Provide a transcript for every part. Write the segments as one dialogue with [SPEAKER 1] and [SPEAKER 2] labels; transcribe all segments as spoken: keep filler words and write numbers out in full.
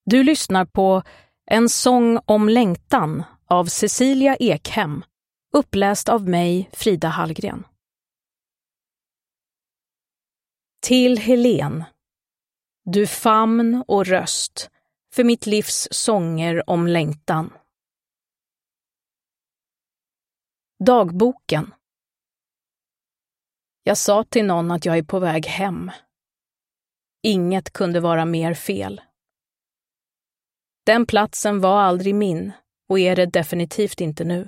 [SPEAKER 1] Du lyssnar på En sång om längtan av Cecilia Ekhem, uppläst av mig, Frida Hallgren. Till Helen. Du famn och röst för mitt livs sånger om längtan. Dagboken. Jag sa till någon att jag är på väg hem. Inget kunde vara mer fel. Den platsen var aldrig min och är det definitivt inte nu.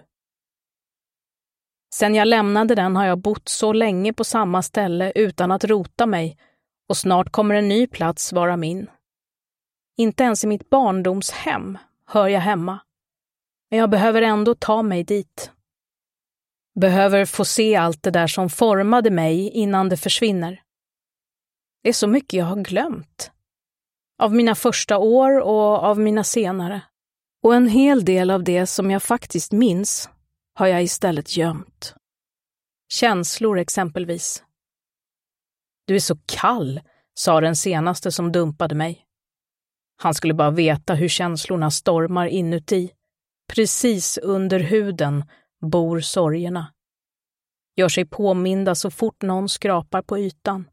[SPEAKER 1] Sen jag lämnade den har jag bott så länge på samma ställe utan att rota mig, och snart kommer en ny plats vara min. Inte ens i mitt barndomshem hör jag hemma, men jag behöver ändå ta mig dit. Behöver få se allt det där som formade mig innan det försvinner. Det är så mycket jag har glömt. Av mina första år och av mina senare. Och en hel del av det som jag faktiskt minns har jag istället gömt. Känslor exempelvis. Du är så kall, sa den senaste som dumpade mig. Han skulle bara veta hur känslorna stormar inuti. Precis under huden bor sorgerna. Gör sig påminda så fort någon skrapar på ytan.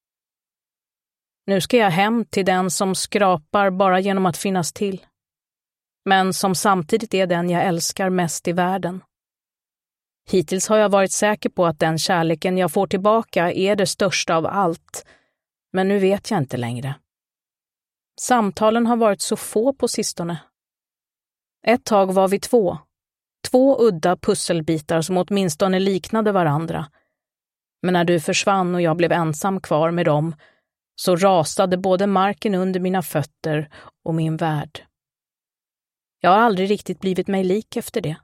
[SPEAKER 1] Nu ska jag hem till den som skrapar bara genom att finnas till. Men som samtidigt är den jag älskar mest i världen. Hittills har jag varit säker på att den kärleken jag får tillbaka är det största av allt. Men nu vet jag inte längre. Samtalen har varit så få på sistone. Ett tag var vi två. Två udda pusselbitar som åtminstone liknade varandra. Men när du försvann och jag blev ensam kvar med dem, så rasade både marken under mina fötter och min värld. Jag har aldrig riktigt blivit mig lik efter det.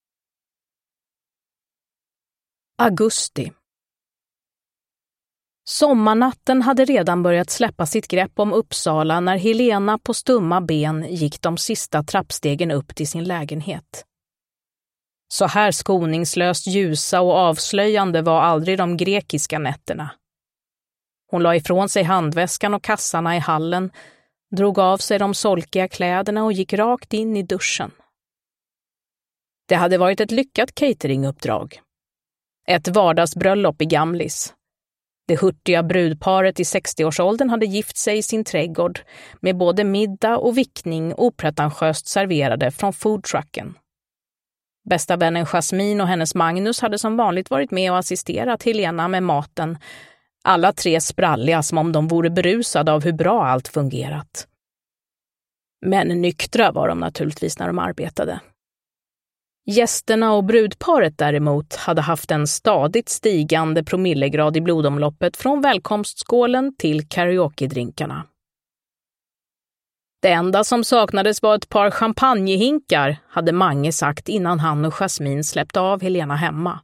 [SPEAKER 1] Augusti. Sommarnatten hade redan börjat släppa sitt grepp om Uppsala när Helena på stumma ben gick de sista trappstegen upp till sin lägenhet. Så här skoningslöst ljusa och avslöjande var aldrig de grekiska nätterna. Hon la ifrån sig handväskan och kassarna i hallen, drog av sig de solkiga kläderna och gick rakt in i duschen. Det hade varit ett lyckat cateringuppdrag. Ett vardagsbröllop i Gamlis. Det hurtiga brudparet i sextioårsåldern hade gift sig i sin trädgård med både middag och vickning opretentiöst serverade från foodtrucken. Bästa vännen Jasmin och hennes Magnus hade som vanligt varit med och assisterat Helena med maten. Alla tre spralliga som om de vore berusade av hur bra allt fungerat. Men nyktra var de naturligtvis när de arbetade. Gästerna och brudparet däremot hade haft en stadigt stigande promillegrad i blodomloppet från välkomstskålen till karaoke-drinkarna. Det enda som saknades var ett par champagnehinkar, hade Mange sagt innan han och Jasmin släppte av Helena hemma.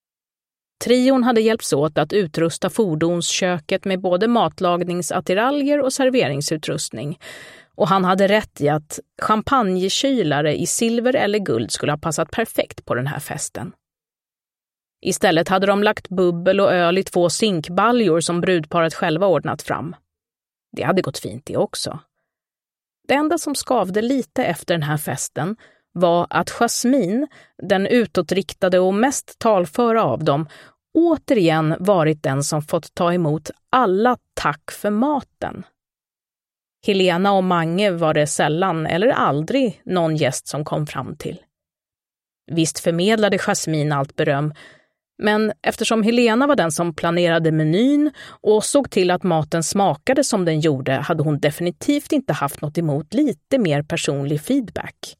[SPEAKER 1] Trion hade hjälpts åt att utrusta fordonsköket med både matlagningsattiraljer och serveringsutrustning, och han hade rätt i att champagnekylare i silver eller guld skulle ha passat perfekt på den här festen. Istället hade de lagt bubbel och öl i två zinkbaljor som brudparet själva ordnat fram. Det hade gått fint det också. Det enda som skavde lite efter den här festen var att Jasmin, den utåtriktade och mest talföra av dem, återigen varit den som fått ta emot alla tack för maten. Helena och Mange var det sällan eller aldrig någon gäst som kom fram till. Visst förmedlade Jasmin allt beröm, men eftersom Helena var den som planerade menyn och såg till att maten smakade som den gjorde, hade hon definitivt inte haft något emot lite mer personlig feedback.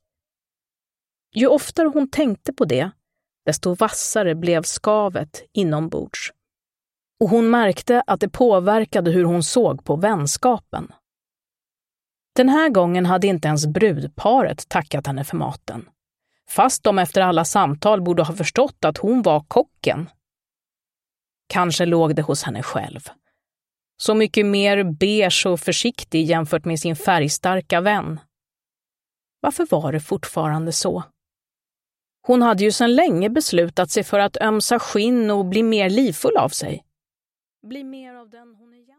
[SPEAKER 1] Ju oftare hon tänkte på det, desto vassare blev skavet inombords. Och hon märkte att det påverkade hur hon såg på vänskapen. Den här gången hade inte ens brudparet tackat henne för maten. Fast de efter alla samtal borde ha förstått att hon var kocken. Kanske låg det hos henne själv. Så mycket mer beige och försiktig jämfört med sin färgstarka vän. Varför var det fortfarande så? Hon hade ju sedan länge beslutat sig för att ömsa skinn och bli mer livfull av sig. Bli mer av den hon är.